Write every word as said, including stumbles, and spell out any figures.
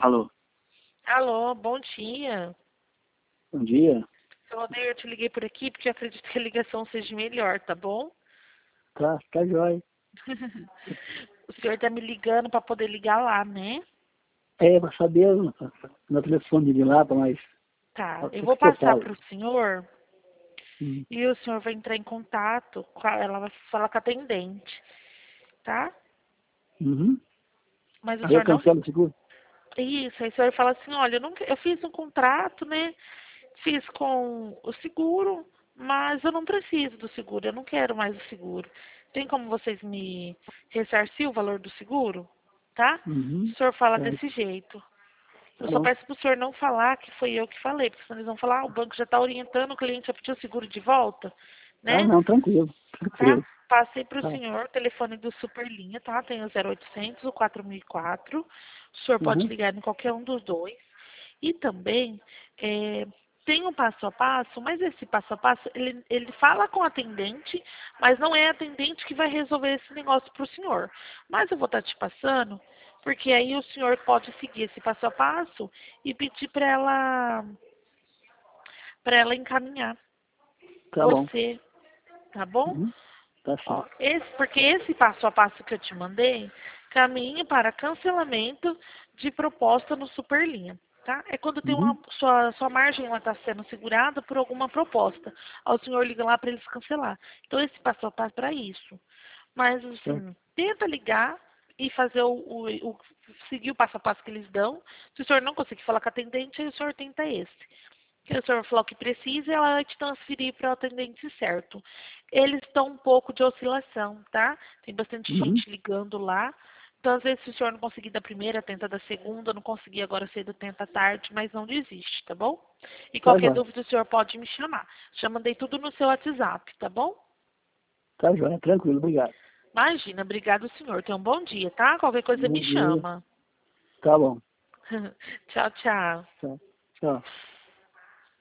Alô, Alô, bom dia. bom dia. Seu Odeio, eu te liguei por aqui porque eu acredito que a ligação seja melhor, tá bom? Tá, tá jóia. O senhor tá me ligando para poder ligar lá, né? É, pra saber no, no telefone de lá, pra mais. Tá, O eu que vou que eu passar falo? para o senhor Hum. e o senhor vai entrar em contato, com a- ela vai falar com a atendente, tá? Uhum. Mas o Aí eu senhor não... cancelo o seguro? Isso, aí o senhor fala assim, olha, eu, não... eu fiz um contrato, né? Fiz com o seguro, mas eu não preciso do seguro, eu não quero mais o seguro. Tem como vocês me ressarcir o valor do seguro? Tá? Uhum. O senhor fala Certo. desse jeito. Eu Tá só bom. peço pro senhor não falar que foi eu que falei, porque senão eles vão falar, ah, o banco já está orientando o cliente a pedir o seguro de volta, Ah, né? não, tranquilo. Tá? Tranquilo. Passei pro Tá. senhor o telefone do Superlinha, tá? Tem o zero oitocentos, o quatro mil e quatro. O senhor pode Uhum. ligar em qualquer um dos dois. E também é, tem um passo a passo, mas esse passo a passo, ele, ele fala com o atendente, mas não é a atendente que vai resolver esse negócio para o senhor. Mas eu vou estar te passando, porque aí o senhor pode seguir esse passo a passo e pedir para ela, para ela encaminhar Tá bom. você, tá bom? Uhum. Tá Ó, certo. esse, porque esse passo a passo que eu te mandei caminha para cancelamento de proposta no Superlinha, tá? É quando tem uma Uhum. sua, sua margem ela está sendo segurada por alguma proposta. Aí o senhor liga lá para eles cancelar. Então esse passo a passo é para isso. Mas Certo. assim, tenta ligar e fazer o, o, o seguir o passo a passo que eles dão. Se o senhor não conseguir falar com a atendente, aí o senhor tenta esse que o senhor falou que precisa, ela vai te transferir para o atendente certo. Eles estão um pouco de oscilação, tá? Tem bastante Uhum. gente ligando lá. Então, às vezes, se o senhor não conseguir da primeira, tenta da segunda, não conseguir agora cedo, tenta tarde, mas não desiste, tá bom? E Tá qualquer jóia. dúvida, o senhor pode me chamar. Já mandei tudo no seu WhatsApp, tá bom? Tá jóia. Tranquilo. Obrigado. Imagina, obrigado, senhor. Tenha um bom dia, tá? Qualquer coisa Bom me dia. chama. Tá bom. Tchau, tchau. Tchau. Tchau.